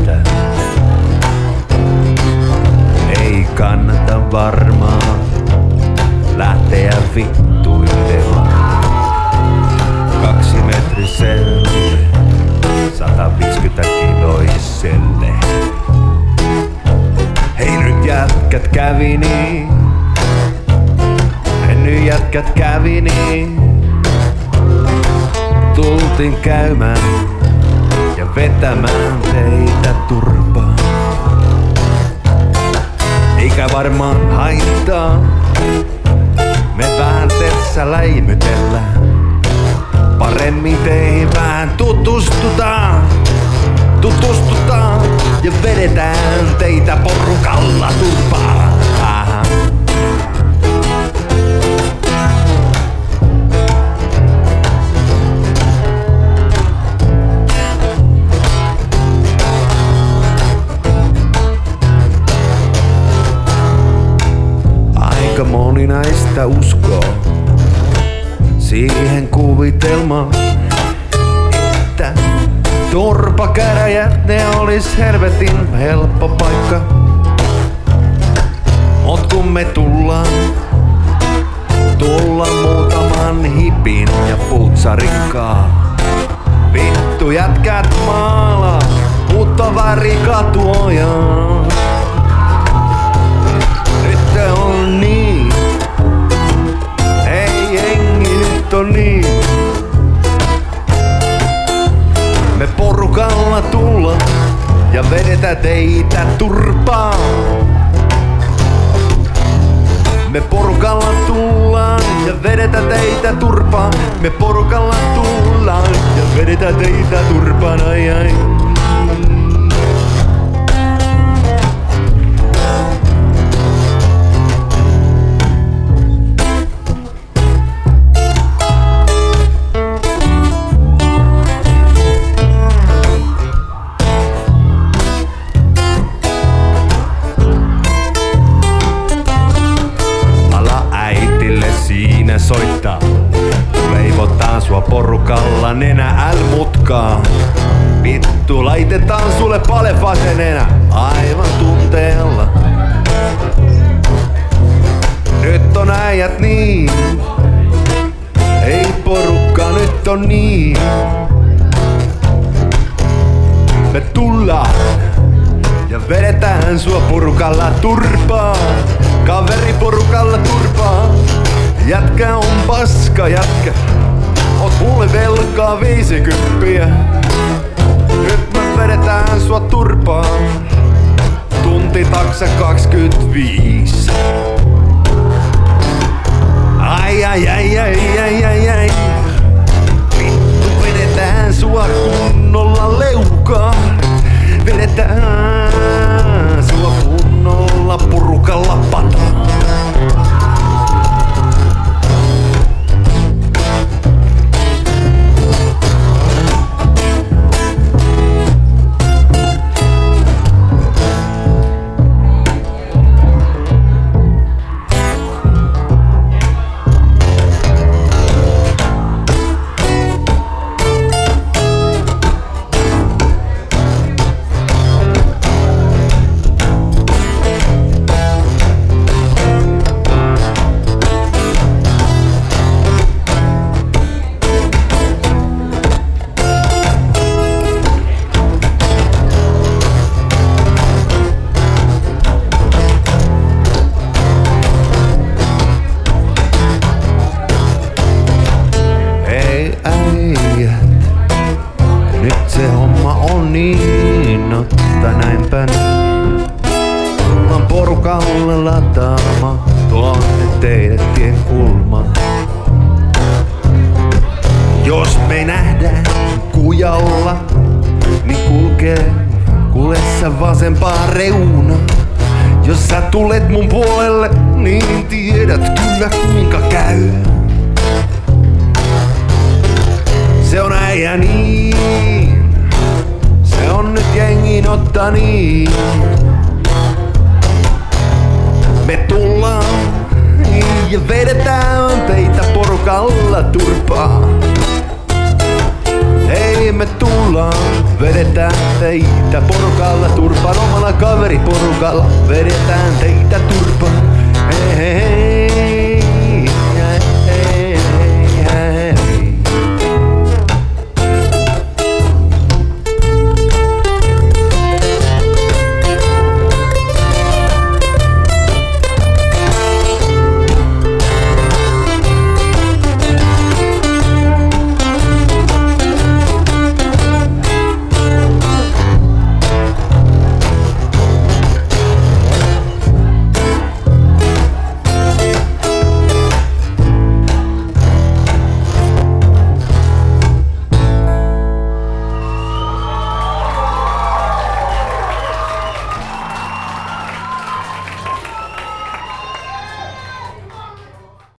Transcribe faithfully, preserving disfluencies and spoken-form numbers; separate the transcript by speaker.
Speaker 1: teitä. Ei kannata varmaan lähteä vittuilemaan. Kaksimetriselle, sata viisikymmentä kiloiselle. Hei nyt jätkät kävi niin, hei nyt jätkät kävi niin. Tultiin käymään ja vetämään teitä turpaan. Eikä varmaan haittaa, me vähän tässä läimytellään. Paremmin teihin vähän tutustutaan, tutustutaan ja vedetään teitä porukalla turpaan. Aha. Aika moni näistä uskoo siihen kuvitelmaan, että turpakäräjät ne olis helvetin helppo paikka. Mut kun me tullaan, tullaan muutaman hipin ja putsarikkaa. Vittu jätkät maalaa, mutta värikatuojaa. Nyt on niin, ei jengi nyt on niin. Me porukalla tullaan ja vedetään teitä turpaan. Me porukalla tullaan ja vedetään teitä turpaan. Me porukalla tullaan ja vedetään teitä turpaan. Ai ai. Soittaa, leivotaan sua porukalla nenä L-mutkaa. Vittu, laitetaan sulle palefasenenä aivan tunteella. Nyt on äijät niin, ei porukka nyt on niin. Me tullaan ja vedetään sua porukalla turpaan. Kaveri porukalla turpaan. Jätkä on paska jätkä, oot mulle velkaa viisikymppiä. Nyt me vedetään sua turpaan, tunti taksa kaksikymmentäviisi. Ai ai ai ai ai ai ai. Vittu vedetään sua kunnolla leukaan. Vedetään sua kunnolla porukalla pataan. Nyt se homma on niin, otta näinpä niin. Tullaan porukalle lataamaan tuonne teidät tien kulmaan. Jos me nähdään kujalla, niin kulkee kulessa vasempaa reunaa. Jos sä tulet mun puolelle, niin tiedät kyllä kuinka käy. Se on äijä niin, se on nyt jengin otta niin. Me tullaan ja vedetään teitä porukalla turpaan. Ei Hei me tullaan, vedetään teitä porukalla turpaan. Omalla kaveriporukalla vedetään teitä turpaan. Hei hei hei.